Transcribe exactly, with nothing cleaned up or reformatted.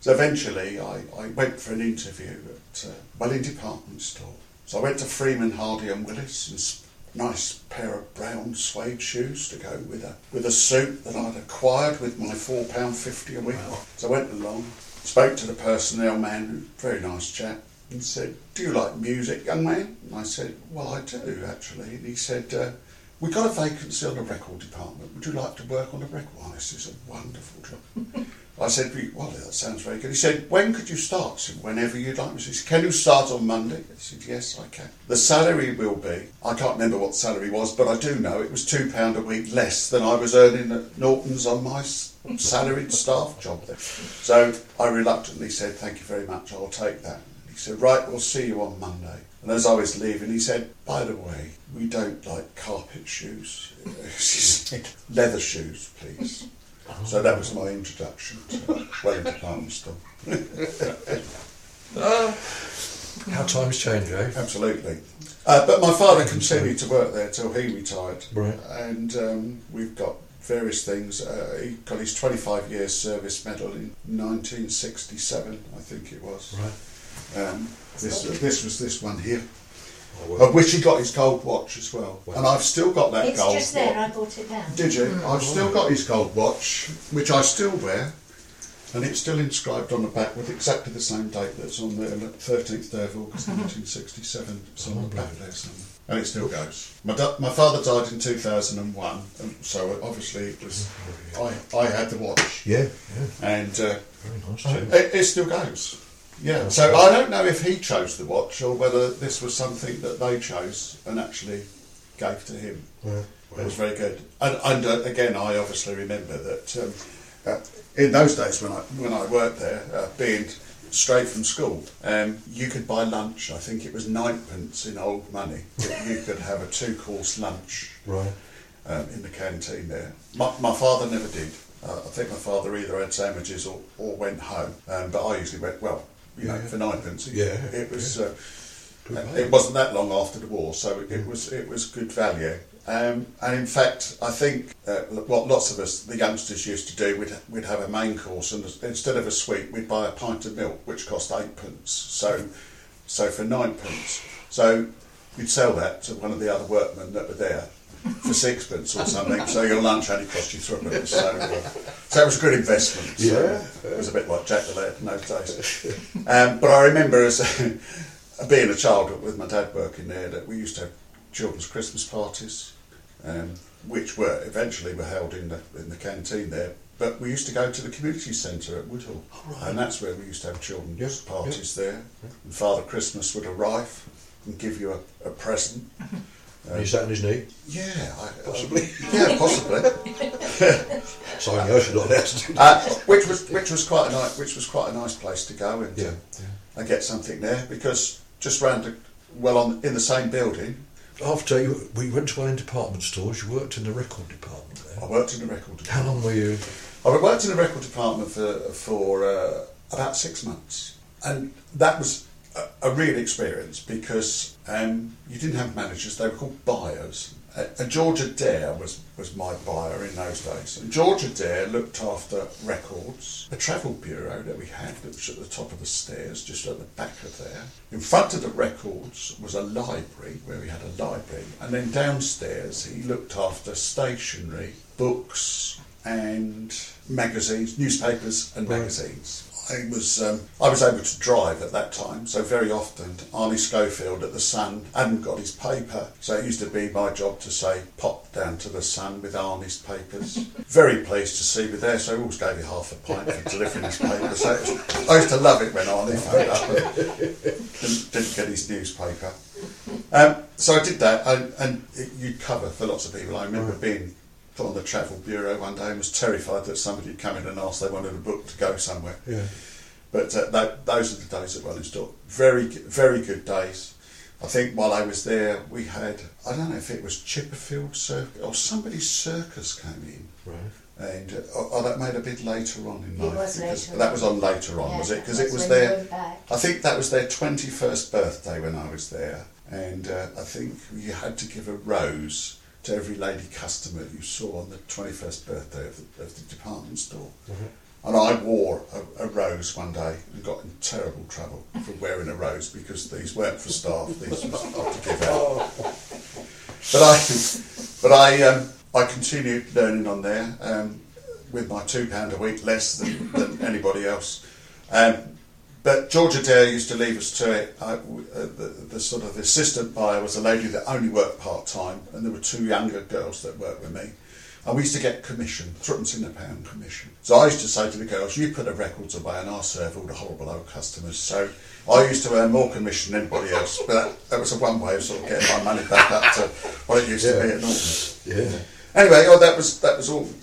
So eventually I, I went for an interview at uh, Welling Department Store. So I went to Freeman, Hardy and Willis, and sp- nice pair of brown suede shoes to go with a with a suit that I'd acquired with my four pounds fifty a week. Wow. So I went along, spoke to the personnel man, very nice chap, and said, "Do you like music, young man?" And I said, "Well, I do, actually." And he said, uh, "We've got a vacancy on the record department. Would you like to work on the record?" Oh, this is a wonderful job. I said, "Well, that sounds very good." He said, "When could you start?" I said, "Whenever you'd like." He said, "Can you start on Monday?" I said, "Yes, I can." The salary will be, I can't remember what the salary was, but I do know it was two pounds a week less than I was earning at Norton's on my salaried staff job there. So I reluctantly said, "Thank you very much, I'll take that." He said, "Right, we'll see you on Monday." And as I was leaving, he said, "By the way, we don't like carpet shoes." He said, "Leather shoes, please." So that was my introduction to Welling Department Store. uh, how times change, eh? Absolutely. Uh, but my father continued to work there till he retired. Right. And um, we've got various things. Uh, he got his twenty-five years service medal in nineteen sixty-seven, I think it was. Right. Um, this, uh, this was this one here. Of which he got his gold watch as well. well. And I've still got that it's gold watch. It's just there, I brought it down. Did you? Mm. I've still got his gold watch, which I still wear, and it's still inscribed on the back with exactly the same date that's on the thirteenth day of August nineteen sixty-seven. It's on the back there somewhere. And it still goes. My da- my father died in two thousand one, and so obviously it was I, I had the watch. Yeah, yeah. And uh, very nice too. It, it still goes. Yeah, so I don't know if he chose the watch or whether this was something that they chose and actually gave to him. Yeah, well. It was very good. And, and uh, again, I obviously remember that um, uh, in those days when I when I worked there, uh, being straight from school, um, you could buy lunch. I think it was ninepence in old money. You could have a two-course lunch right. um, in the canteen there. My, my father never did. Uh, I think my father either had sandwiches or, or went home. Um, but I usually went, well, you know, yeah. for ninepence. Yeah, it was. Yeah. Uh, it wasn't that long after the war, so it, it was it was good value. Um, and in fact, I think uh, what lots of us, the youngsters, used to do, we'd we'd have a main course, and instead of a sweet, we'd buy a pint of milk, which cost eightpence. So, so for ninepence, so you'd sell that to one of the other workmen that were there for sixpence or something. So your lunch only cost you threepence. So, uh, so it was a good investment. So yeah, it was a bit like Jack the Lad in those days. Um, but I remember as being a child with my dad working there, that we used to have children's Christmas parties, um, which were eventually were held in the in the canteen there. But we used to go to the community centre at Woodhall, oh, right. and that's where we used to have children's yep. parties yep. there. Yep. And Father Christmas would arrive and give you a, a present. Um, you sat on his knee? Yeah, I, possibly. Uh, yeah, possibly. Sorry, I should not allowed to do that. Uh, which was which was quite a nice which was quite a nice place to go and yeah, uh, yeah. and get something there, because just round the, well on in the same building. After you, we went to Welling Department Stores, you worked in the record department there. I worked in the record department. How long were you? I worked in the record department for for uh, about six months, and that was a, a real experience because um, you didn't have managers; they were called buyers. Uh, and George Adair was, was my buyer in those days. And George Adair looked after records, a travel bureau that we had that was at the top of the stairs, just at the back of there. In front of the records was a library, where we had a library. And then downstairs he looked after stationery, books and magazines, newspapers and magazines. I was um, I was able to drive at that time, so very often Arnie Schofield at the Sun hadn't got his paper, so it used to be my job to say, pop down to the Sun with Arnie's papers. Very pleased to see me there, so he always gave you half a pint for delivering his paper. So it was, I used to love it when Arnie phoned up and didn't, didn't get his newspaper. Um, so I did that, and, and it, you'd cover for lots of people. I remember being put on the travel bureau one day and was terrified that somebody would come in and ask they wanted a book to go somewhere. Yeah. But uh, that, those are the days at Welling Store. Very, very good days. I think while I was there, we had, I don't know if it was Chipperfield Circus or somebody's circus came in. Right. And uh, oh, that made a bit later on in life. It was later that was on later on, yeah, was it? Because it was when their, back. I think that was their twenty-first birthday when I was there. And uh, I think you had to give a rose to every lady customer you saw on the twenty-first birthday of the, of the department store. Mm-hmm. And I wore a, a rose one day and got in terrible trouble for wearing a rose because these weren't for staff, these were not to give out. But I, but I, um, I continued learning on there um, with my two pound a week less than, than anybody else. Um, but George Adair used to leave us to it. I, uh, the, the sort of assistant buyer was a lady that only worked part time, and there were two younger girls that worked with me. And we used to get commission, threepence in a pound commission. So I used to say to the girls, you put the records away and I'll serve all the horrible old customers. So I used to earn more commission than anybody else. But that, that was a one way of sort of getting my money back up to what it used yeah. to be at Norton. Yeah. Anyway, oh, that was that was all